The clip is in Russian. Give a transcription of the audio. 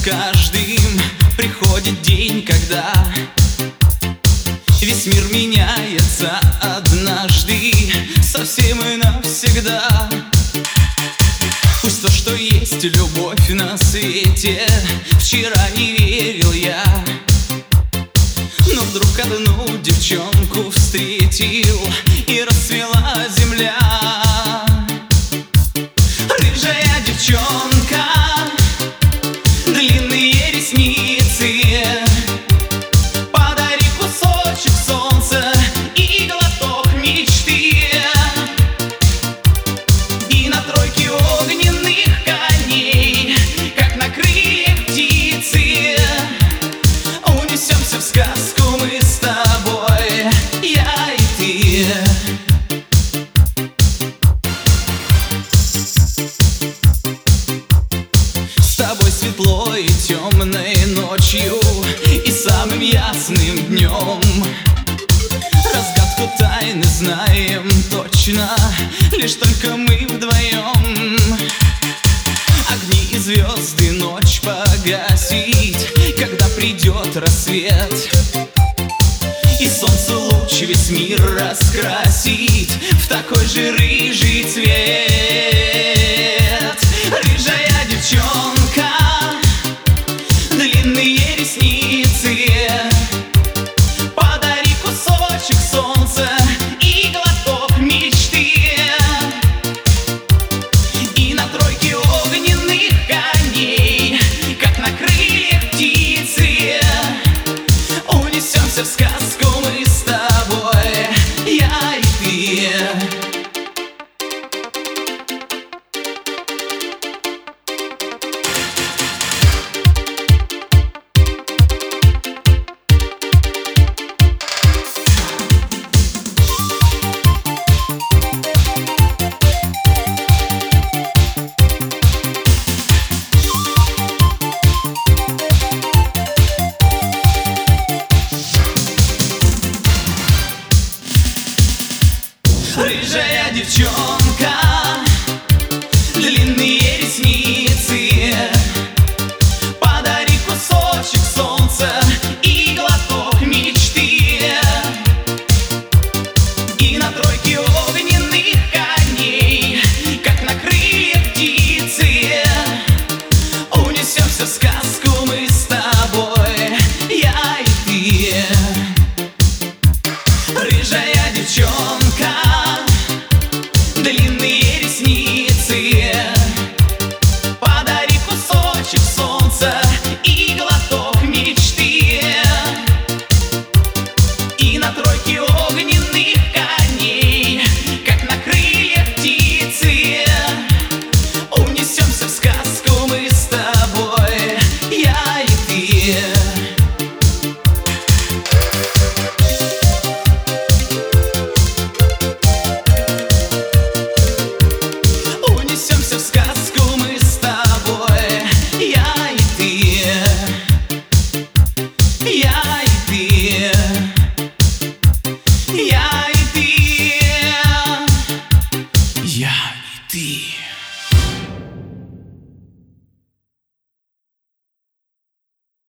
каждым приходит день, когда весь мир меняется однажды, совсем и навсегда. Пусть то, что есть любовь на свете, вчера не верил я, но вдруг одну девчонку встретил, и расцвела земля. Рыжая девчонка, длинные ресницы, подари кусочек солнца и глоток мечты, и на тройке огненных коней, как на крыльях птицы, унесемся в сказку мы с тобой, я и ты. С тобой светло и темной ночью, и самым ясным днем. Разгадку тайны знаем точно, лишь только мы вдвоем. Огни и звезды ночь погасить, когда придет рассвет, и солнце луч весь мир раскрасить в такой же рыжий цвет. Рыжая девчонка, длинные ресницы, подари кусочек солнца и глоток мечты, и на тройке огненных коней, как на крыльях птицы, унесемся в сказку